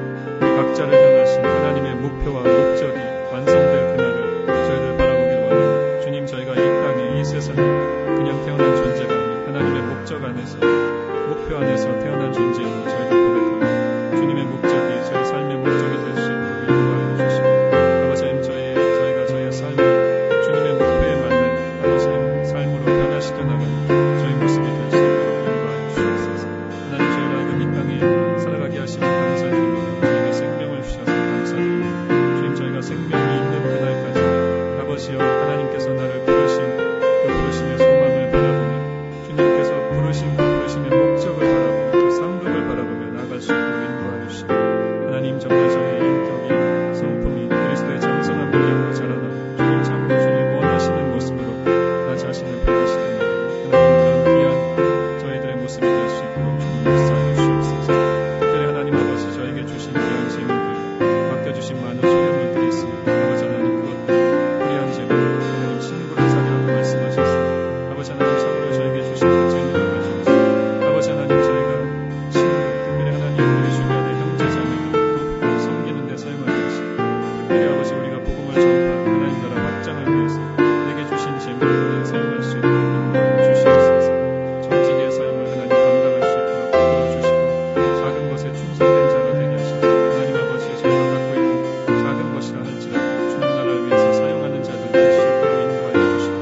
우리 각자를 향하신 하나님의 목표와 목적이 완성될 그날을 저희들 바라보길 원합니다. 주님 저희가 이 땅에 이 세상에 그냥 태어난 존재가 아닌 하나님의 목적 안에서 목표 안에서 태어난 존재임을 저희가 고백하고 주님의 목적이 저희 삶의 목적이 될 수 있도록 인도하여 주시고 아버지 하나님 저희가 저희의 삶을 주님의 목표에 맞는 아버지 하나님 삶으로 변화시켜 나가는 저희 모습이 될 수 있도록 인도하여 주시옵소서. 하나님 저희를 하여금 이 땅에 살아가게 하시니 감사드립니다. 저희에게 생명을 주셔서 감사드립니다. 주님 저희가 생명이 있는 그날까지 아버지여 하나님께서 나를 부르신 그 부르심의 소망을 바라보며 주님께서 부르신 그 부르심의 목적을 바라보며 그 상급을 바라보며 나아갈 수 있도록 인도하여 주시고 하나님 정말 저희의 인격이 성품이 그리스도의 장성한 분량으로 자라나고 주님 참으로 주님 원하시는 모습으로 나 자신을 변화시켜 나가고 하나님 그런 귀한 저희들의 모습이 될 수 있도록 주님 역사하여 주시옵소서. 특별히 하나님 아버지 저에게 주신 귀한 재물들 맡겨주신 많은 소유물들이 있습니다. 아버지 하나님 그것들 귀한 재물 하나님 친구를 사귀라고 말씀하셨습니다. 아버지 하나님 참으로 저에게 주신 그 재물을 가지고서 아버지 하나님 저희가 친구 특별히 하나님 우리 주변의 형제자매들 돕고 섬기는 데 사용하게 하시고 특별히 아버지 우리가 복음을 전파 하나님 나라 확장을 위해서 내게 주신 재물을 사용할 수 있도록 인도하여 주시옵소서. 정직의 삶을 하나님 감당할 수 있도록 도와주시고 작은 것에 충성된 자가 되게 하시고 하나님 아버지 저희가 갖고 있는 작은 것이라 할지라도 주님 나라를 위해서 사용하는 자들 될 수 있도록 인도하여 주시고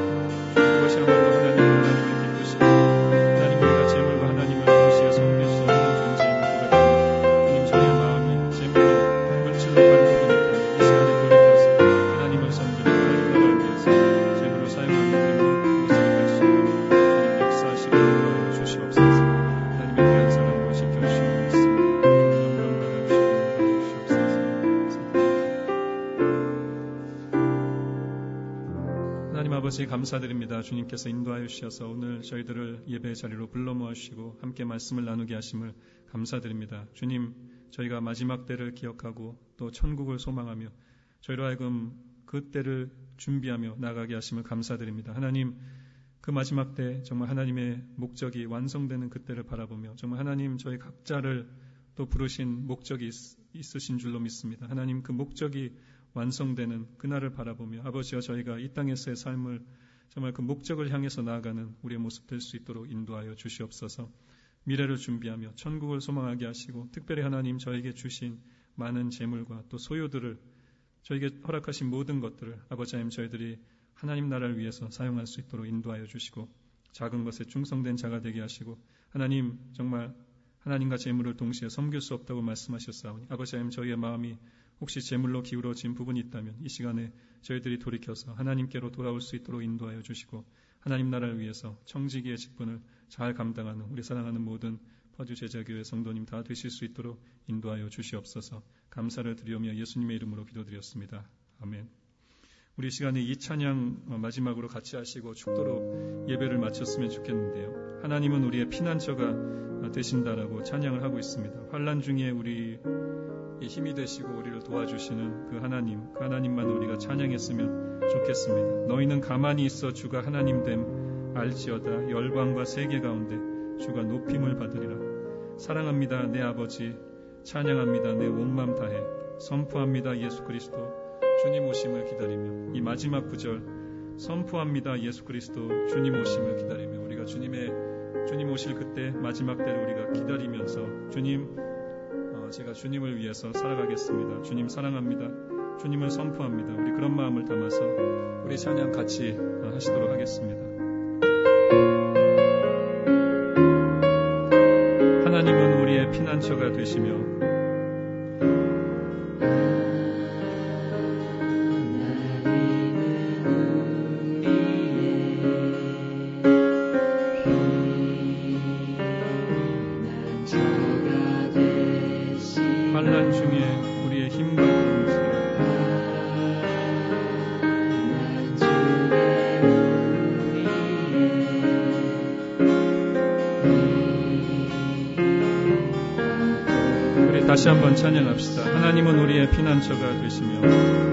그것이야말로 하나님의 기쁘시고 하나님 우리가 재물과 하나님을 동시에 섬길 수 없는 존재임을 고백합니다. 주님 저희의 마음이 재물로 물질로 반복이니까 이 시간에 돌이켜서 하나님을 섬기고 하나님 나라를 위해서 재물을 사용하는 우리 모습이 될 수 있도록 주님 역사하시고 인도하여 주시옵소서. 하나님의 귀한 사랑과 지켜주시고 있습니다. 영광 받아주시고 인도하여 주시옵소서. 하나님 아버지 감사드립니다. 주님께서 인도하여 주셔서 오늘 저희들을 예배 자리로 불러 모아주시고 함께 말씀을 나누게 하심을 감사드립니다. 주님 저희가 마지막 때를 기억하고 또 천국을 소망하며 저희로 하여금 그 때를 준비하며 나가게 하심을 감사드립니다. 하나님 그 마지막 때 정말 하나님의 목적이 완성되는 그때를 바라보며 정말 하나님 저희 각자를 또 부르신 목적이 있으신 줄로 믿습니다. 하나님 그 목적이 완성되는 그날을 바라보며 아버지와 저희가 이 땅에서의 삶을 정말 그 목적을 향해서 나아가는 우리의 모습 될 수 있도록 인도하여 주시옵소서. 미래를 준비하며 천국을 소망하게 하시고 특별히 하나님 저에게 주신 많은 재물과 또 소유들을 저에게 허락하신 모든 것들을 아버지 하나님 저희들이 하나님 나라를 위해서 사용할 수 있도록 인도하여 주시고 작은 것에 충성된 자가 되게 하시고 하나님 정말 하나님과 재물을 동시에 섬길 수 없다고 말씀하셨사오니 아버지 하나님 저희의 마음이 혹시 재물로 기울어진 부분이 있다면 이 시간에 저희들이 돌이켜서 하나님께로 돌아올 수 있도록 인도하여 주시고 하나님 나라를 위해서 청지기의 직분을 잘 감당하는 우리 사랑하는 모든 퍼주 제자교회 성도님 다 되실 수 있도록 인도하여 주시옵소서. 감사를 드리오며 예수님의 이름으로 기도드렸습니다. 아멘. 우리 시간에 이 찬양 마지막으로 같이 하시고 축도로 예배를 마쳤으면 좋겠는데요. 하나님은 우리의 피난처가 되신다라고 찬양을 하고 있습니다. 환난 중에 우리 힘이 되시고 우리를 도와주시는 그 하나님만 우리가 찬양했으면 좋겠습니다. 너희는 가만히 있어 주가 하나님 됨 알지어다. 열방과 세계 가운데 주가 높임을 받으리라. 사랑합니다 내 아버지, 찬양합니다 내 온 맘 다해, 선포합니다 예수 그리스도 주님 오심을 기다리며. 이 마지막 구절 선포합니다 예수 그리스도 주님 오심을 기다리며 우리가 주님의 주님 오실 그때 마지막 때를 우리가 기다리면서 주님, 제가 주님을 위해서 살아가겠습니다. 주님 사랑합니다. 주님을 선포합니다. 우리 그런 마음을 담아서 우리 찬양 같이 하시도록 하겠습니다. 하나님은 우리의 피난처가 되시며 환난 중에 우리의 힘과 우리 다시 한번 찬양합시다. 하나님은 우리의 피난처가 되시며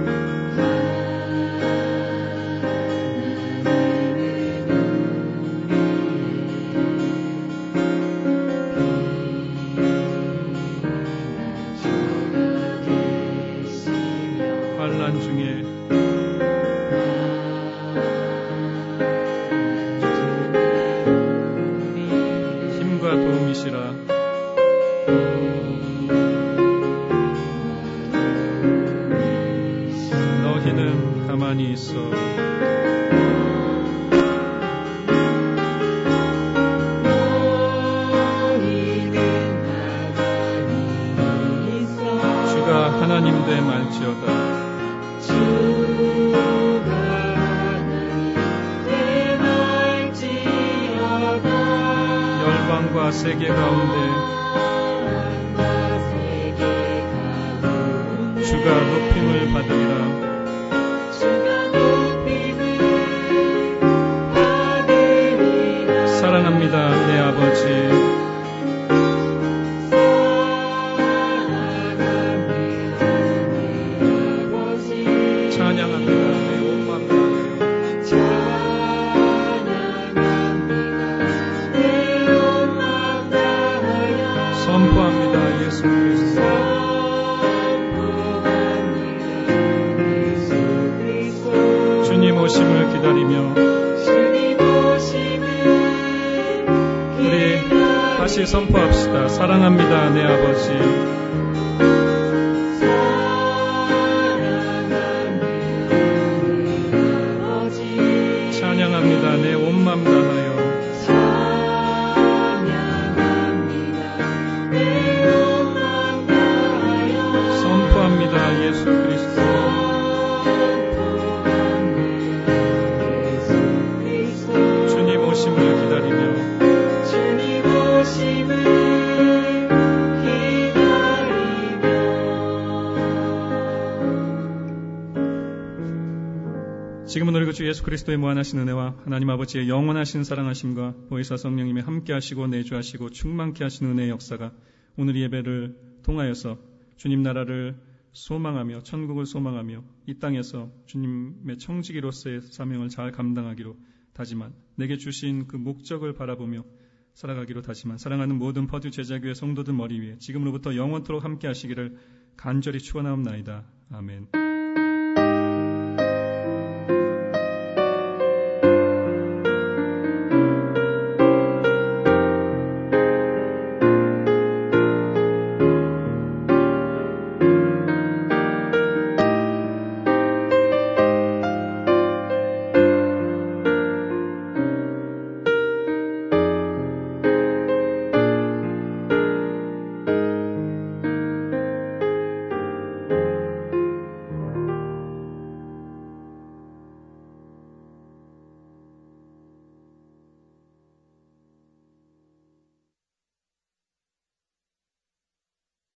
너희는 가만히 있어 주가 하나님 되 말지어다 열방과 세계 가운데 주가 높임을 받으리라. 사랑합니다, 내 아버지. 찬양합니다, 내 온 마음 다하여. 선포합니다, 예수 그리스도. 주님 오심을 기다리며 우리 다시 선포합시다. 사랑합니다, 내 아버지. 찬양합니다, 내 온 마음 다하여. 선포합니다, 예수 그리스도. 주님 오심을 기다리며 지금은 우리 주 예수 그리스도의 무한하신 은혜와 하나님 아버지의 영원하신 사랑하심과 보혜사 성령님의 함께하시고 내주하시고 충만케 하신 은혜의 역사가 오늘 이 예배를 통하여서 주님 나라를 소망하며 천국을 소망하며 이 땅에서 주님의 청지기로서의 사명을 잘 감당하기로 다짐한 내게 주신 그 목적을 바라보며 살아가기로 다짐한 사랑하는 모든 퍼듀 제자교회 성도들 머리 위에 지금으로부터 영원토록 함께 하시기를 간절히 축원하옵나이다. 아멘.